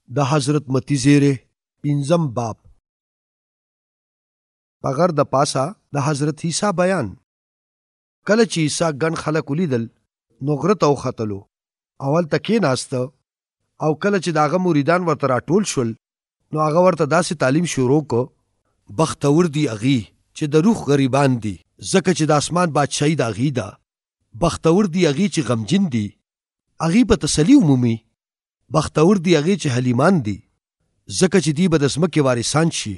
د حضرت متی زیره 5 باب. په غر د پاسه د حضرت عیسی بیان. کله چې عیسی ګڼ خلک ولیدل نو غره ته وختلو، اول ته کېناسته، او کله چې د هغه مریدان ورته راټول شول نو هغه ورته داسې تعلیم شروع کو: بختور دي هغې چې د روح غریبان دي، ځکه چې د اسمان بادشاهي د هغې ده. بختور دي هغې چې غمجن دي، هغې به تسلي ومومي. بختور دي هغې چې حلیمان دي، ځکه چې دوی به د ځمکې وارثان شي.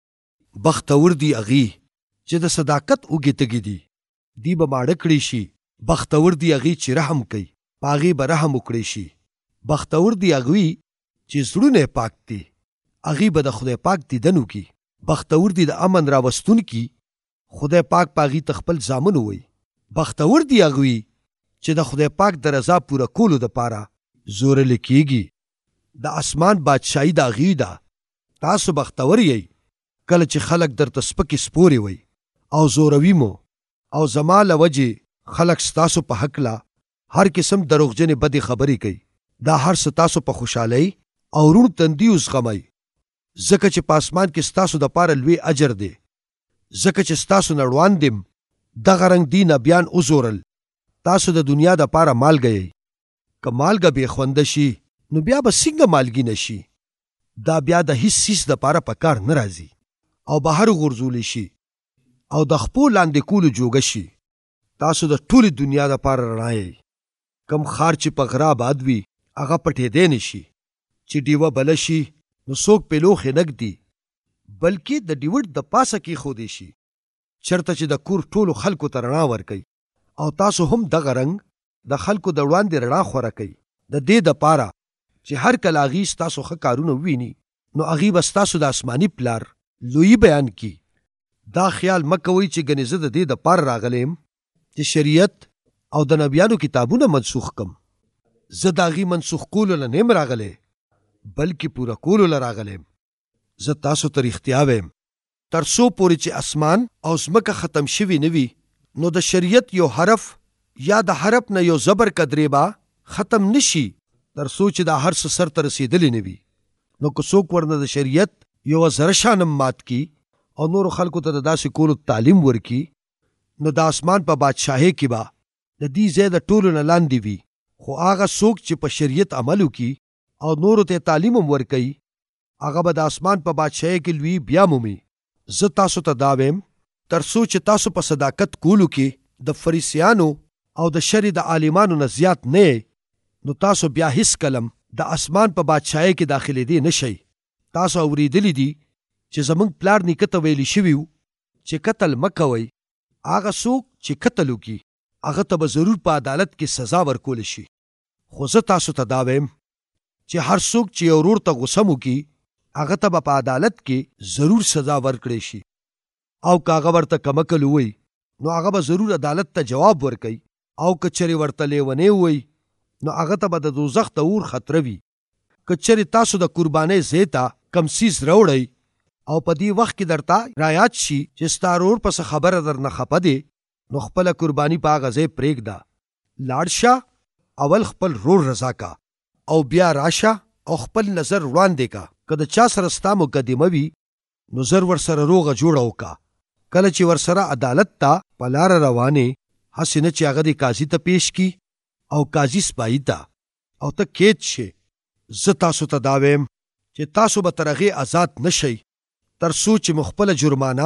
بختور دي هغې چې د صداقت اوږې تږي دي، دوی به ماړه کړي شي. بختور دي هغې چې رحم کوي، په هغې به رحم وکړی شي. بختور دي هغوی چې زړونه یې پاک دي، هغې به د خدای پاک دیدن وکړي. بختور دي د امن راوستونکي، خدای پاک په هغې ته خپل زامن ووایي. بختور دي هغوی چې د خدای پاک د رضا پوره کولو دپاره زورلی کېږي. د اسمان بادشاهي د هغې ده. تاسو بختور یئ کله چې خلک درته سپکې سپورې وایي او زوروي مو، او زما له وجې خلک ستاسو په هکله هر قسم دروغجنې بدې خبرې کوي. دا هر څه تاسو په خوشحالۍ او روڼ تندي وزغمئ، ځکه چې په اسمان کې ستاسو دپاره لوی اجر دی. ځکه چې ستاسو نه وړاندې دغه رنګ دي نبیان وزورل. تاسو د دنیا دپاره مالګه یئ. که مالګه بې خونده شي نو بیا به څنګه مالګي نه شي؟ دا بیا د هیڅ څیز دپاره په کار نه راځي او بهر غورځولی شي او د خپو لاندې کولو جوګه شي. تاسو د ټولې دنیا دپاره رڼا یئ. کم ښار چې په غره آباد وي هغه پټېدی نه شي. چې ډیوه بله شي نو څوک پې لوښې نه ږدي، بلکې د ډیوټ د پاسه کېښودی شي، چېرته چې د کور ټولو خلکو ته رڼا ورکوي. او تاسو هم دغه رنګ د خلکو د وړاندې رڼا خوره کوي، د دې دپاره چې هر کله هغې ستاسو ښه کارونه وویني نو هغې به ستاسو د آسماني پلار لویي بیان کړي. دا خیال مه کوئ چې ګنې زه د دې دپاره راغلی یم چې شریعت او د نبیانو کتابونه منسوخ کم. زه د هغې منسوخ کولو له نه یم راغلی، بلکې پوره کولو له راغلی یم. زه تاسو ته رښتیا وایم، تر څو پورې چې اسمان او ځمکه ختم شوي نه وي نو د شریعت یو حرف یا د حرف نه یو زبر قدرې به ختم نشي، تر څو چې دا هر څه سر ته رسېدلی نه وي. نو که څوک ورنه د شریعت یوه ذره شانم مات کي او نورو خلکو ته د داسې کولو تعلیم ورکي، نو د اسمان په بادشاهۍ کې به د دې ځای د ټولو نه لاندې وي. خو هغه څوک چې په شریعت عمل وکړي او نورو ته تعلیم هم ورکوي، هغه به د اسمان په بادشاهۍ کې لوی بیا مومي. زه تاسو ته دا وایم، تر څو چې تاسو په صداقت کولو کې د فریسیانو او د شرع د عالمانو نه زیات نه یئ، نو تاسو بیا هیڅ کلم د اسمان په بادشاهۍ کې داخلېدی نه شئ. تاسو اورېدلی دي چې زموږ پلار نیکه ته ویلي شوي وو چې قتل مه کوئ. هغه څوک چې قتل وکړي هغه ته به ضرور په عدالت کې سزا ورکولی شي. خو زه تاسو ته دا وایم چې هر څوک چې یو ورور ته غوسه وکړي هغه ته به په عدالت کې ضرور سزا ورکړی شي. او که هغه ورته کمکل ووایي نو هغه به ضرور عدالت ته جواب ورکوي. او که چرې ورته لیونی ووایي نو هغه ته به د دوزخ د اور خطره وي. که چرې تاسو د قربانۍ ځای ته کم څیز راوړئ او په دې وخت کې درته رایاد شي چې ستا ورور پسې خبره درنه خفه دی، نو خپله قرباني په هغه ځای پرېږده. لاړ شه، اول خپل رور رضا کا او بیا راشه او خپل نظر وړاندې کا. که د چا سره ستا مقدمه وي نو زر ورسره روغه جوړه وکړه. کله چې ورسره عدالت ته په لاره روانې، هسې نه چې هغه دې قاضي ته پیش کي او قاضي سپایي ته او ته قید شې. زه تاسو ته دا وایم چې تاسو به تر هغې آزاد نه شئ تر څو چې مو خپله جرمانه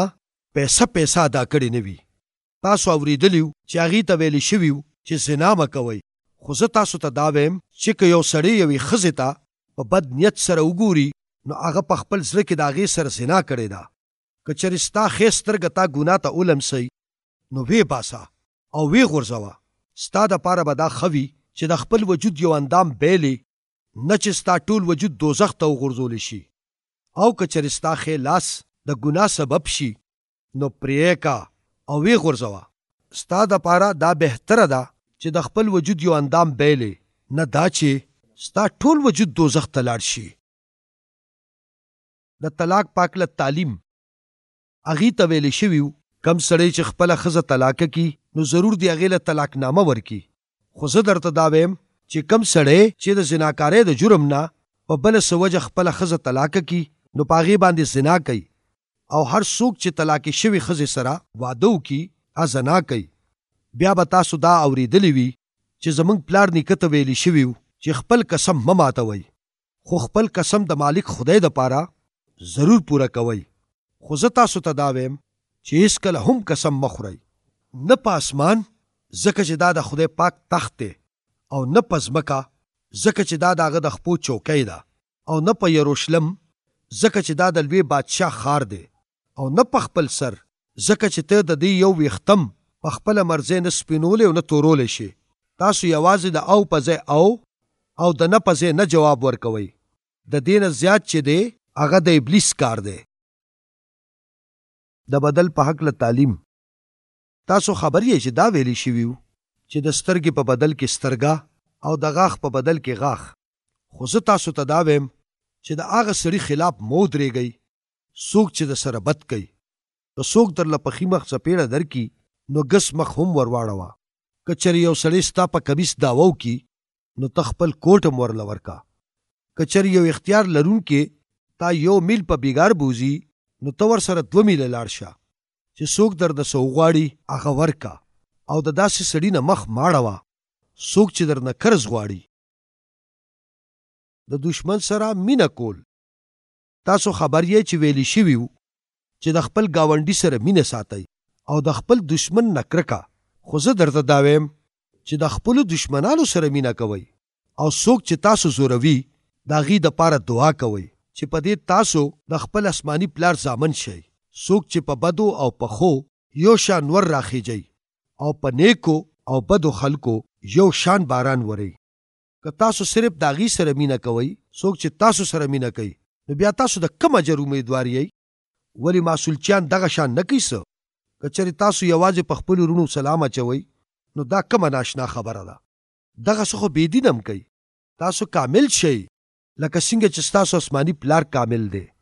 پیسه ادا کړې نه وي. تاسو اورېدلي وو چې هغې ته ویلي شوي وو چې زنا مه کوئ. خو زه تاسو ته دا وایم چې که یو سړی یوې ښځې ته په بد نیت سره وګوري نو هغه په خپل زړه کې د هغې سره زنا کړې ده. که چېرې ستا ښې سترګه تا ګناه ته ولمسئ نو ویې باسه او ویې غورځوه. ستا دپاره به دا ښه وي چې د خپل وجود یو اندام بیلې، نه چې ستا ټول وجود دوزخ ته وغورځولی شي. او که چېرې ستا ښې لاس د ګناه سبب شي نو پرې کا او ویې غورځوه. ستا دپاره دا بهتره ده چې د خپل وجود یو اندام بیلې، نه دا چې ستا ټول وجود دوزخ ته لاړ شي. د طلاق پاکله تعلیم. هغې ته ویلې شوي وو کم سړی چې خپله ښځه طلاقه کي نو ضرور دی هغې له طلاقنامه ورکي. خو زه درته دا وایم چې کم سړی چې د زناکارۍ د جرم نه په بله څه وجه خپله ښځه طلاقه کی نو په هغې باندې زنا کوي او هر څوک چې طلاقې شوې ښځې سره واده وکړي زنا کوي. بیا به تاسو دا اورېدلی وي چې زموږ پلار نیکه ته ویلي شوي وو چې خپل قسم مه ماتوئ، خو خپل قسم د مالک خدای دپاره ضرور پوره کوئ. خو زه تاسو ته دا ویم چې هېڅکله هم قسم مه خورئ، نه په اسمان ځکه چې دا د خدای پاک تخت دی، او نه په ځمکه ځکه چې دا د هغه د خپو چوکۍ ده، او نه په یروشلم ځکه چې دا د لوی بادشاه ښار دی، او نه په خپل سر ځکه چې ته د دې یو ویښتم په خپله مرضۍ نه سپینولی او نه تورولی شي. تاسو یوازې د او په ځای او د نه په ځای نه جواب ورکوئ. د دې نه زیات چې دی هغه د ابلیس کار دی. د بدل په هکله تعلیم. تاسو خبر یې چې دا ویلی شوي وو چې د سترګې په بدل کې سترګه او د غاښ په بدل کې غاښ. خو زه تاسو ته دا ویم چې د هغه سړي خلاف مه ودرېږئ څوک چې د سره بد کوي. که څوک درله پخي مخ څپېړه درکړي نو ګس مخ هم ور واړوه. که چېرې یو سړی ستا په کمیس دعوه وکړي نو ته خپل کوټ هم ورله ورکه. که چېرې یو اختیار لرونکی تا 1 میل په بیګار بوځي نو ته ورسره 2 میله لاړ شه. چې څوک درنه څه وغواړي هغه ورکه، او د داسې سړي نه مخ ماړوه څوک چې درنه قرض غواړي. د دشمن سره مینه کول. تاسو خبر یې چې ویلی شوي وو چې د خپل ګاونډي سره مینه ساتئ او د خپل دشمن نه کرکه. خو زه درته دا ویم چې د خپلو دشمنانو سره مینه کوئ، او څوک چې تاسو زوروي د هغې دپاره دعا کوئ چې په دې تاسو د خپل آسماني پلار زامن شئ. څوک چې په بدو او په ښو یو شان ور راخیجئ، او په نیکو او بدو خلکو یو شان باران ورئ. که تاسو صرف د هغې سره مینه کوئ څوک چې تاسو سره مینه کوي، نو بیا تاسو د کوم اجر امیدوار یئ؟ ولې معسولچیان دغه شان نه کوي څه؟ که چېرې تاسو یوازې په خپلو وروڼو سلام اچوئ نو دا کومه ناشنا خبره ده؟ دغه څه خو بېدین هم کوي. تاسو کامل شئ لکه څنګه چې ستاسو آسماني پلار کامل دی.